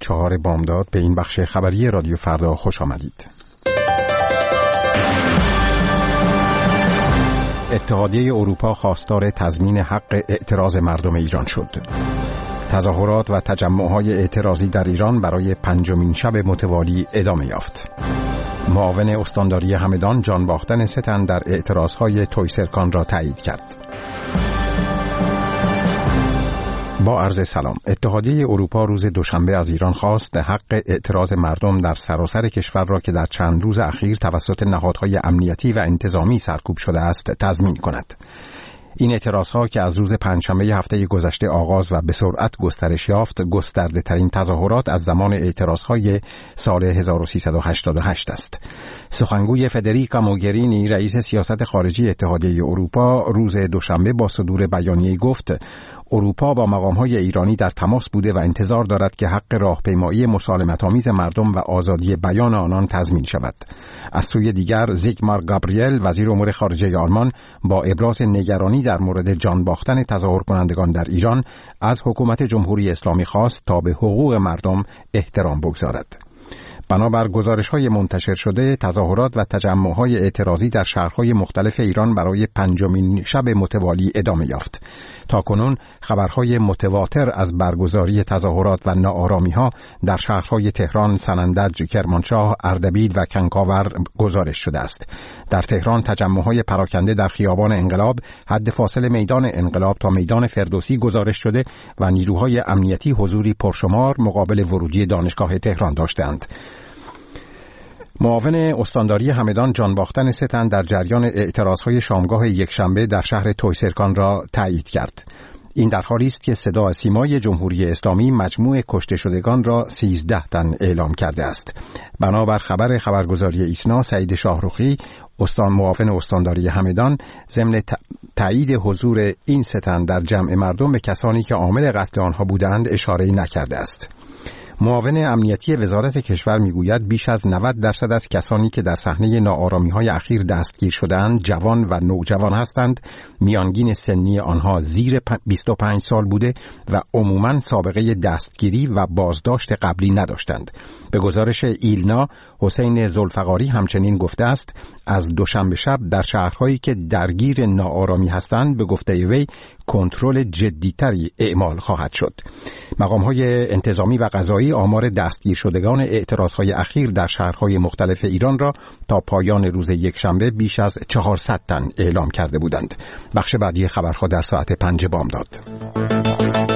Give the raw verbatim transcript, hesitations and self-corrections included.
چهار بامداد به این بخش خبری رادیو فردا خوش آمدید. اتحادیه اروپا خواستار تضمین حق اعتراض مردم ایران شد. تظاهرات و تجمع‌های اعتراضی در ایران برای پنجمین شب متوالی ادامه یافت. معاون استانداری همدان جان باختن سه تن در اعتراضهای تویسرکان را تایید کرد. با عرض سلام. اتحادیه اروپا روز دوشنبه از ایران خواست حق اعتراض مردم در سراسر کشور را که در چند روز اخیر توسط نهادهای امنیتی و انتظامی سرکوب شده است تضمین کند. این اعتراضها که از روز پنجشنبه هفته گذشته آغاز و به سرعت گسترش یافت، گسترده ترین تظاهرات از زمان اعتراضهای سال هزار و سیصد و هشتاد و هشت است. سخنگوی فدریکا موگرینی رئیس سیاست خارجی اتحادیه اروپا روز دوشنبه با صدور بیانیه‌ای گفت اروپا با مقام‌های ایرانی در تماس بوده و انتظار دارد که حق راهپیمایی مسالمت‌آمیز مردم و آزادی بیان آنان تضمین شود. از سوی دیگر زیگمار گابریل وزیر امور خارجه آلمان با ابراز نگرانی در مورد جان باختن تظاهر کنندگان در ایران از حکومت جمهوری اسلامی خواست تا به حقوق مردم احترام بگذارد. بنابر گزارش‌های منتشر شده، تظاهرات و تجمع‌های اعتراضی در شهرهای مختلف ایران برای پنجمین شب متوالی ادامه یافت. تاکنون خبرهای متواتر از برگزاری تظاهرات و ناآرامی‌ها در شهرهای تهران، سنندج، کرمانشاه، اردبیل و کنکاور گزارش شده است. در تهران تجمع‌های پراکنده در خیابان انقلاب، حد فاصل میدان انقلاب تا میدان فردوسی گزارش شده و نیروهای امنیتی حضوری پرشمار مقابل ورودی دانشگاه تهران داشتند. معاون استانداری همدان جان باختن سه تن در جریان اعتراضهای شامگاه یکشنبه در شهر تویسرکان را تایید کرد. این در حالی است که صدا سیمای جمهوری اسلامی مجموع کشته شدگان را سیزده تن اعلام کرده است. بنابر خبر خبرگزاری ایسنا، سعید شاهرخی استان معاون استانداری همدان ضمن تایید حضور این سه تن در جمع مردم به کسانی که عامل قتل آنها بودند اشاره‌ای نکرده است. معاون امنیتی وزارت کشور میگوید بیش از نود درصد از کسانی که در صحنه ناآرامی‌های اخیر دستگیر شدند جوان و نوجوان هستند. میانگین سنی آنها زیر بیست و پنج سال بوده و عموماً سابقه دستگیری و بازداشت قبلی نداشتند. به گزارش ایلنا، حسین ذوالفقاری همچنین گفته است از دوشنبه شب در شهرهایی که درگیر ناآرامی هستند به گفته وی کنترل جدیتری اعمال خواهد شد. مقام‌های انتظامی و قضایی آمار دستگیر شدگان اعتراضهای اخیر در شهرهای مختلف ایران را تا پایان روز یکشنبه بیش از چهارصد تن اعلام کرده بودند. بخش بعدی خبرها در ساعت پنج بامداد.